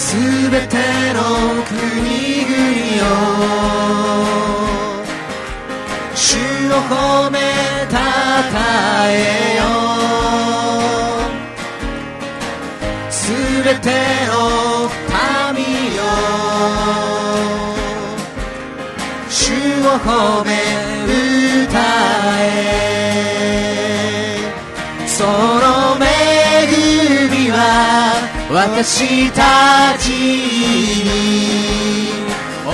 すべての国々よ、主を褒めたたえよ。すべての民よ、主を褒め歌え。その恵みは私たちに大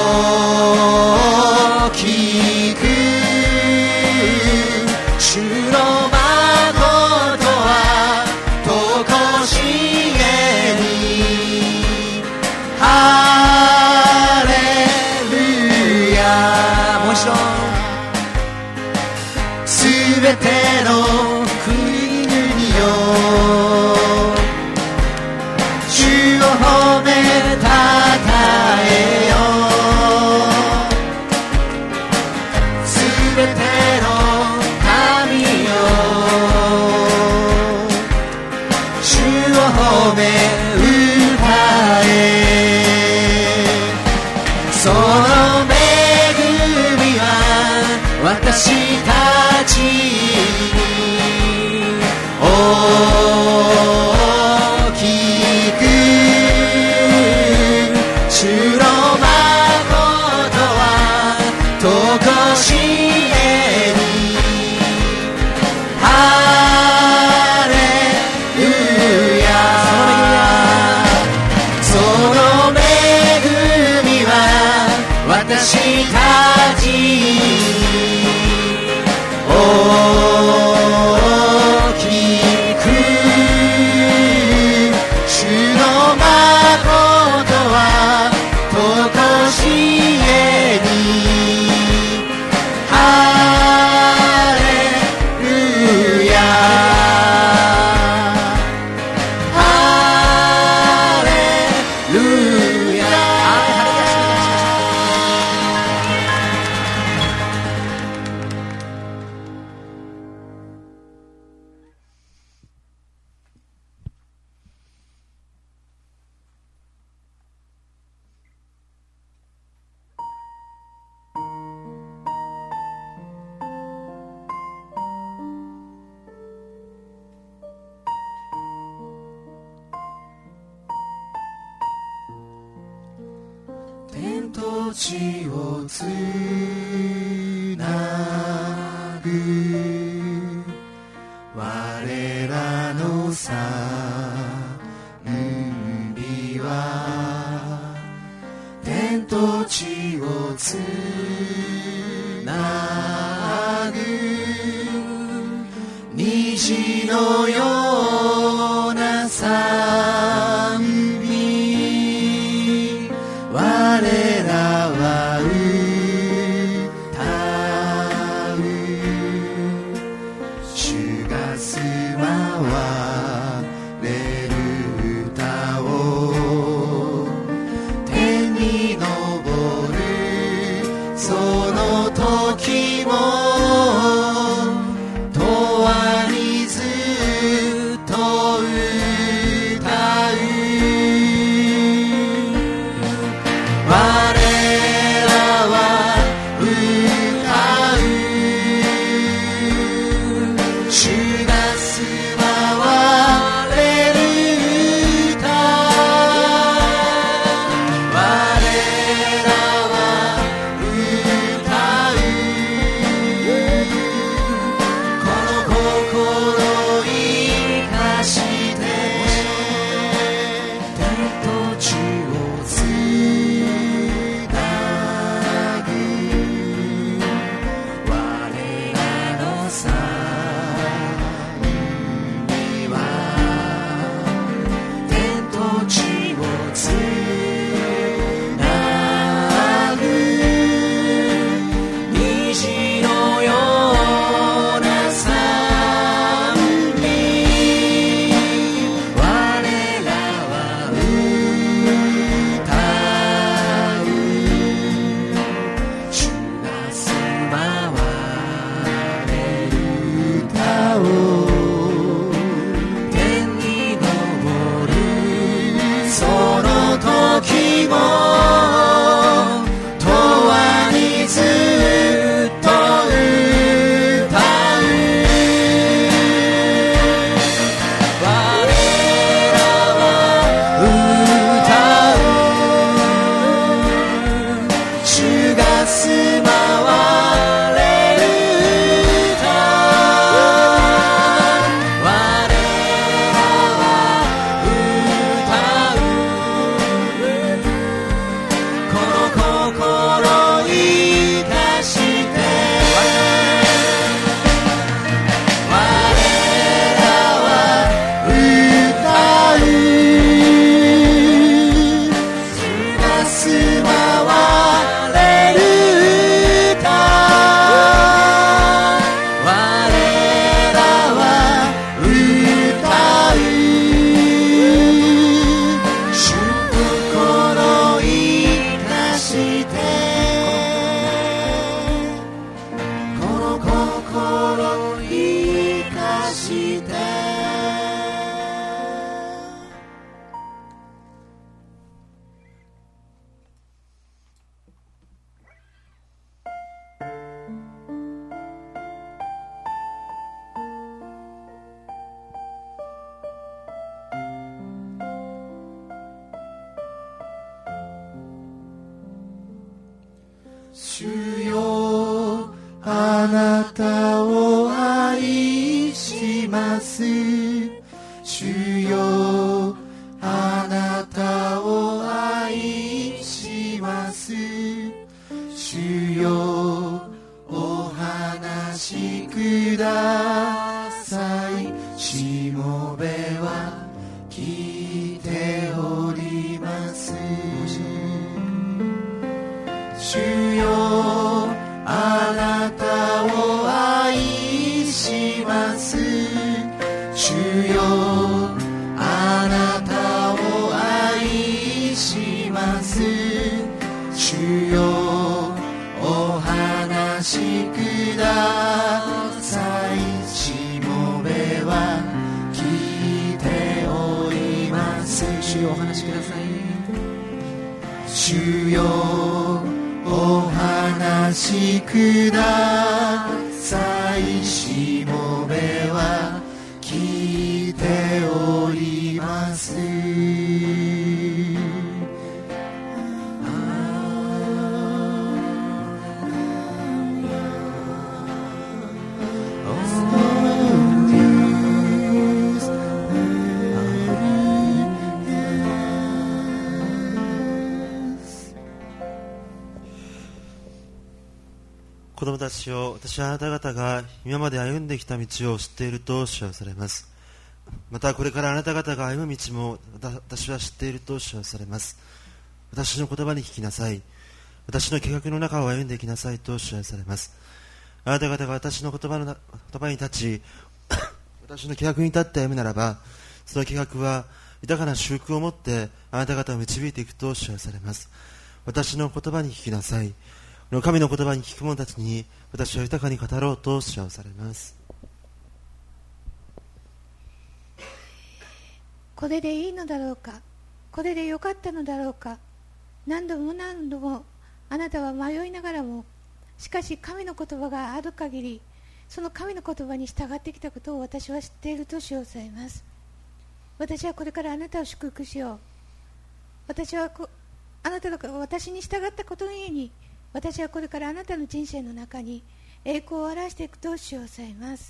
きく、主の誠はとこしえに。ハレルヤ。もう一度。すべての国々よ、主を褒めたたえよ。すべての民よ、主を褒め歌え。その恵みは私たちに大きく、主の誠はとこしえに。ハレルヤ。その恵みは私たちに大きく、主の誠はとこしえに。ハレルヤ。ハレルヤ。天と地をつなぐ我らのさ海は、天と地をつなぐ虹のような賛美、我らは歌う。主が住まわれる歌を、天に昇るその時も永遠にずっと歌う。我らは歌う。主が住まわれる歌。我らは歌う。 主よあなたを愛します。主よあなたを愛します。主よお話しください。しもべは聞いております。主よあなたを愛します。主よあなたを愛します。主よお話しください。しもべは聞いております。主よお話しください。主よお話しください。しもべは聞いております。 子供たちよ、私はあなた方が今まで歩んできた道を知っていると知らされます。またこれからあなた方が歩む道も私は知っていると知らされます。私の言葉に聞きなさい。私の計画の中を歩んでいきなさいと知らされます。あなた方が私の言葉に立ち私の計画に立って歩むならば、その計画は豊かな祝福を持ってあなた方を導いていくと知らされます。私の言葉に聞きなさい。神の言葉に聞く者たちに私は豊かに語ろうと知らされます。 これでいいのだろうか、これでよかったのだろうか。何度も何度もあなたは迷いながらも、しかし神の言葉がある限り、その神の言葉に従ってきたことを私は知っていると称されます。私はこれからあなたを祝福しよう。私はあなたが私に従ったことのゆえに、私はこれからあなたの人生の中に栄光を表していくと主をさえます。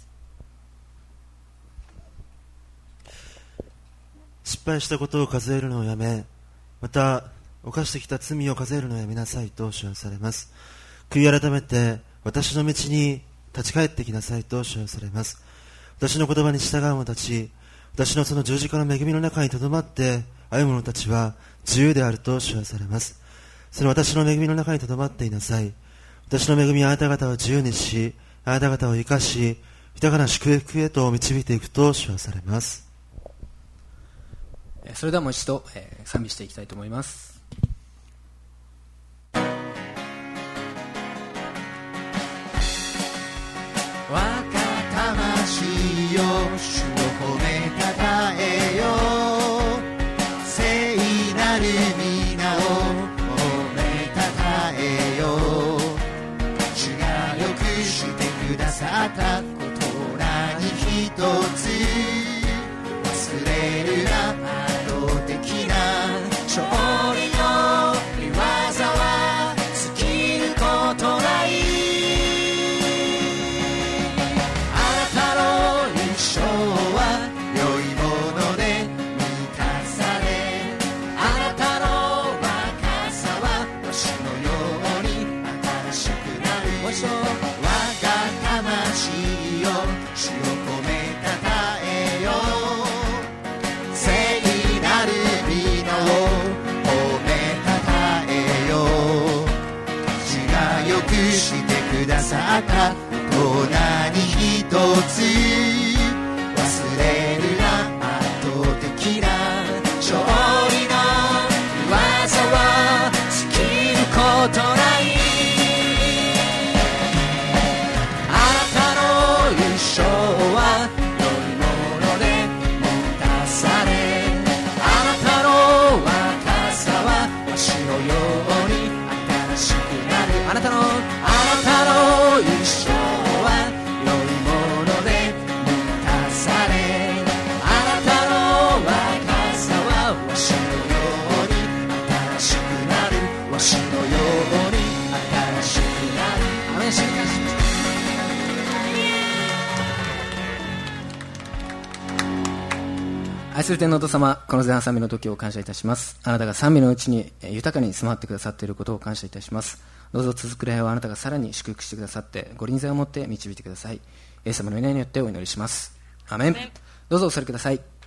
失敗したことを数えるのをやめ、また犯してきた罪を数えるのをやめなさいと主はされます。悔い改めて私の道に立ち返ってきなさいと主はされます。私の言葉に従う者たち、私のその十字架の恵みの中にとどまって歩む者たちは自由であると主はされます。その私の恵みの中にとどまっていなさい。私の恵みはあなた方を自由にし、あなた方を生かし、豊かな祝福へと導いていくと主はされます。 それではもう一度、賛美していきたいと思います。 我が魂よ、主を褒めたたえよ。聖なる皆を褒めたたえよ。主が良くしてくださったこと何一つ忘れるな。圧倒的な勝利の御業は尽きることない。あなたの一生は良いもので満たされ、あなたの若さは星のように新しくなる。我が魂よ、主を褒めたたえよ。聖なる皆を褒めたたえよ。主が良くしてくださったこと何一つ忘れるな。圧倒的な勝利の御業は尽きることない。あなたの一生は良いもので満たされ、あなたの若さは星のように新しくなる。あなたの一生は良いもので満愛する天のお父様、この前半賛美の時を感謝いたします。あなたが賛美のうちに豊かに住まってくださっていることを感謝いたします。どうぞ続く礼拝をあなたがさらに祝福してくださって、ご臨在をもって導いてください。イエス様の皆によってお祈りします。アメン。どうぞお座りください。